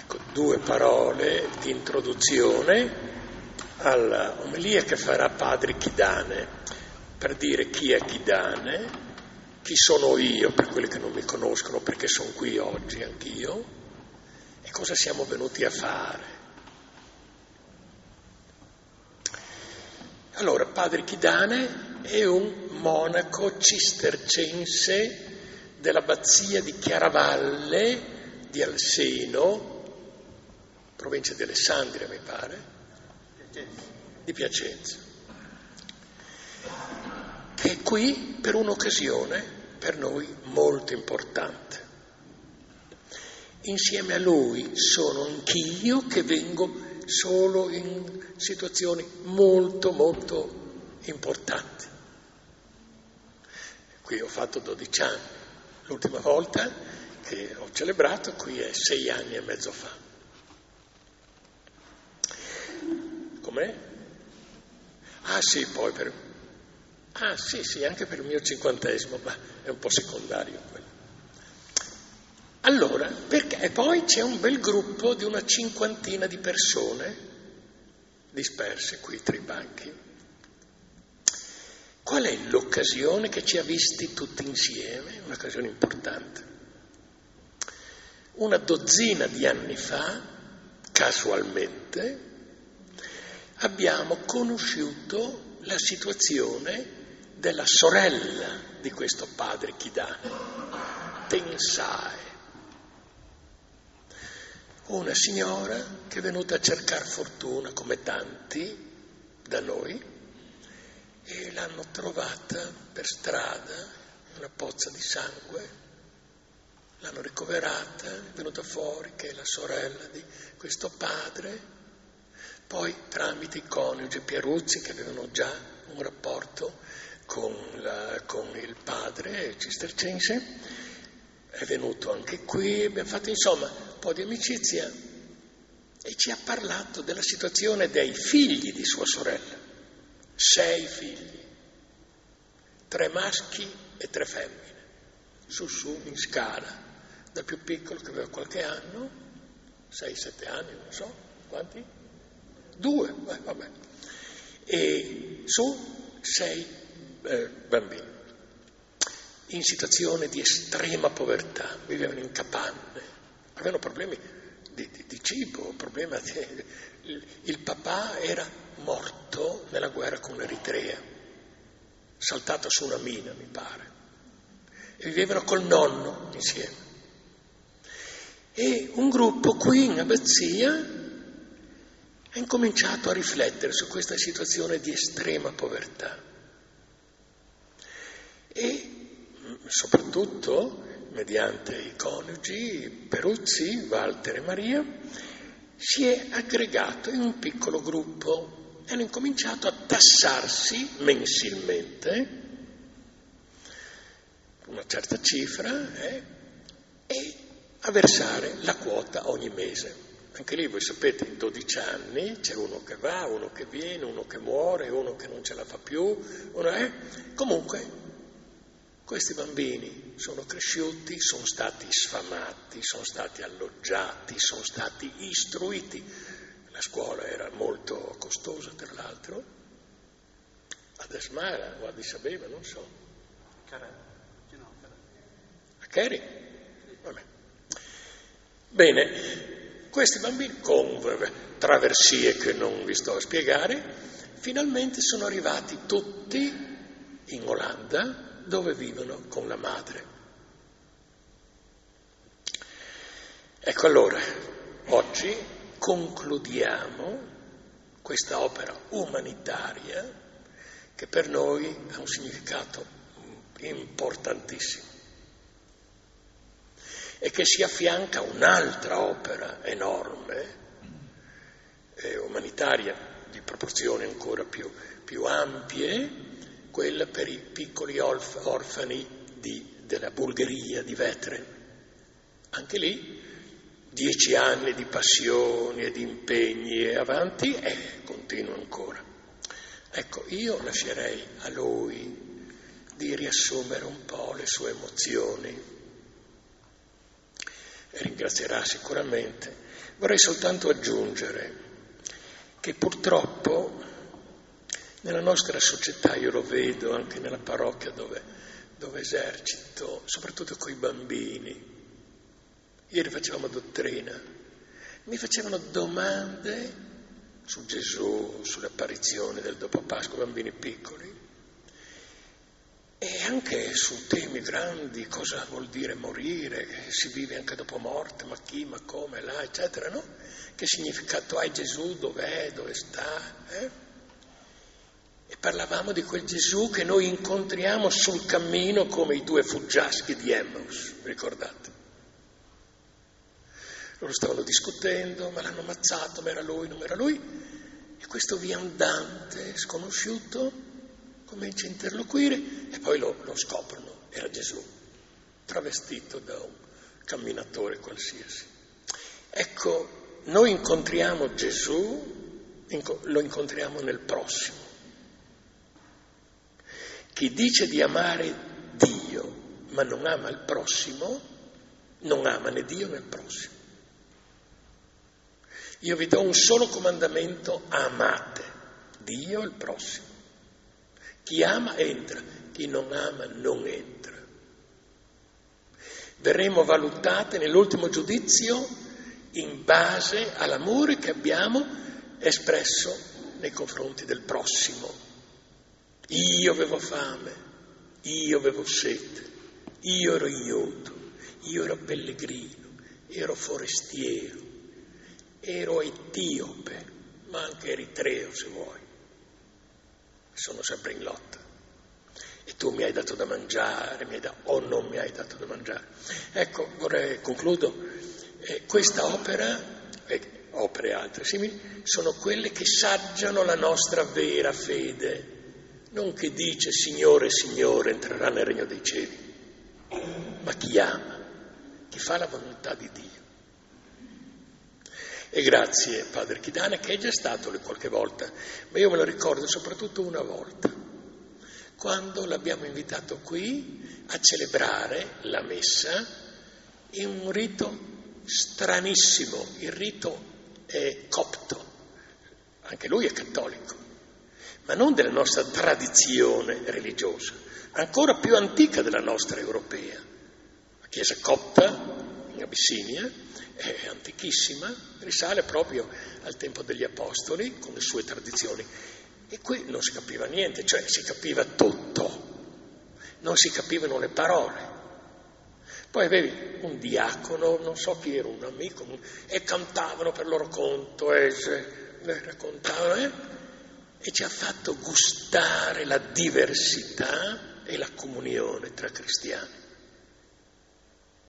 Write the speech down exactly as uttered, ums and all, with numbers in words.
Ecco, due parole di introduzione alla omelia che farà padre Kidane, per dire chi è Kidane, chi sono io, per quelli che non mi conoscono, perché sono qui oggi anch'io, e cosa siamo venuti a fare. Allora, padre Kidane è un monaco cistercense dell'abbazia di Chiaravalle di Alseno, provincia di Alessandria mi pare, di Piacenza, che è qui per un'occasione per noi molto importante. Insieme a lui sono anch'io che vengo solo in situazioni molto molto importanti. Qui ho fatto dodici anni, l'ultima volta che ho celebrato qui è sei anni e mezzo fa. Com'è? Ah sì, poi per... Ah sì, sì, anche per il mio cinquantesimo, ma è un po' secondario quello. Allora, perché? E poi c'è un bel gruppo di una cinquantina di persone disperse qui tra i banchi. Qual è l'occasione che ci ha visti tutti insieme? Un'occasione importante. Una dozzina di anni fa, casualmente, abbiamo conosciuto la situazione della sorella di questo padre Kidane, Tensai, una signora che è venuta a cercare fortuna come tanti da noi e l'hanno trovata per strada, una pozza di sangue, l'hanno ricoverata, è venuta fuori che è la sorella di questo padre. Poi tramite i coniugi Pieruzzi che avevano già un rapporto con, la, con il padre cistercense, è venuto anche qui, abbiamo fatto insomma un po' di amicizia e ci ha parlato della situazione dei figli di sua sorella, sei figli, tre maschi e tre femmine, su su in scala, dal più piccolo che aveva qualche anno, sei sette anni, non so, quanti? Due, beh, vabbè, e su sei eh, bambini in situazione di estrema povertà, vivevano in capanne, avevano problemi di, di, di cibo, problema di, il, il papà era morto nella guerra con l'Eritrea, saltato su una mina mi pare, e vivevano col nonno insieme. E un gruppo qui in abbazia ha incominciato a riflettere su questa situazione di estrema povertà e soprattutto mediante i coniugi Peruzzi, Walter e Maria si è aggregato in un piccolo gruppo e hanno incominciato a tassarsi mensilmente una certa cifra eh, e a versare la quota ogni mese. Anche lì voi sapete, in dodici anni c'è uno che va, uno che viene, uno che muore, uno che non ce la fa più, uno è... Comunque questi bambini sono cresciuti, sono stati sfamati, sono stati alloggiati, sono stati istruiti. La scuola era molto costosa, tra l'altro, ad Asmara o ad Addis Abeba, non so. A Keri? Vabbè. Bene, questi bambini con traversie che non vi sto a spiegare, finalmente sono arrivati tutti in Olanda, dove vivono con la madre. Ecco allora, oggi concludiamo questa opera umanitaria che per noi ha un significato importantissimo e che si affianca a un'altra opera enorme, eh, umanitaria di proporzioni ancora più, più ampie, quella per i piccoli orf- orfani di, della Bulgaria, di Vetre. Anche lì dieci anni di passioni e di impegni e avanti e continua ancora. Ecco, io lascerei a lui di riassumere un po' le sue emozioni e ringrazierà sicuramente. Vorrei soltanto aggiungere che purtroppo nella nostra società, io lo vedo anche nella parrocchia dove, dove esercito, soprattutto coi bambini. Ieri facevamo dottrina, mi facevano domande su Gesù, sulle apparizioni del dopo Pasqua, bambini piccoli, e anche su temi grandi, cosa vuol dire morire, che si vive anche dopo morte, ma chi, ma come, là, eccetera, no? Che significato ha Gesù, dov'è, dove sta, eh? E parlavamo di quel Gesù che noi incontriamo sul cammino come i due fuggiaschi di Emmaus, ricordate? Loro stavano discutendo, ma l'hanno ammazzato, ma era lui, non era lui, e questo viandante sconosciuto comincia a interloquire e poi lo, lo scoprono, era Gesù, travestito da un camminatore qualsiasi. Ecco, noi incontriamo Gesù, lo incontriamo nel prossimo. Chi dice di amare Dio ma non ama il prossimo, non ama né Dio né il prossimo. Io vi do un solo comandamento: amate Dio e il prossimo. Chi ama entra, chi non ama non entra. Verremo valutate nell'ultimo giudizio in base all'amore che abbiamo espresso nei confronti del prossimo. Io avevo fame, io avevo sete, io ero ignudo, io ero pellegrino, ero forestiero, ero etiope, ma anche eritreo se vuoi. Sono sempre in lotta. E tu mi hai dato da mangiare, mi hai dato, o non mi hai dato da mangiare. Ecco, vorrei, concludo, eh, questa opera, e opere altre simili, sono quelle che saggiano la nostra vera fede, non che dice Signore, Signore, entrerà nel regno dei cieli, ma chi ama, chi fa la volontà di Dio. E grazie Padre Chidane, che è già stato qualche volta, ma io me lo ricordo soprattutto una volta, quando l'abbiamo invitato qui a celebrare la messa in un rito stranissimo, il rito è copto, anche lui è cattolico, ma non della nostra tradizione religiosa, ancora più antica della nostra europea. La Chiesa copta in Abissinia è antichissima, risale proprio al tempo degli Apostoli con le sue tradizioni, e qui non si capiva niente, cioè si capiva tutto, non si capivano le parole. Poi avevi un diacono, non so chi era, un amico, e cantavano per loro conto e raccontavano, eh? E ci ha fatto gustare la diversità e la comunione tra cristiani.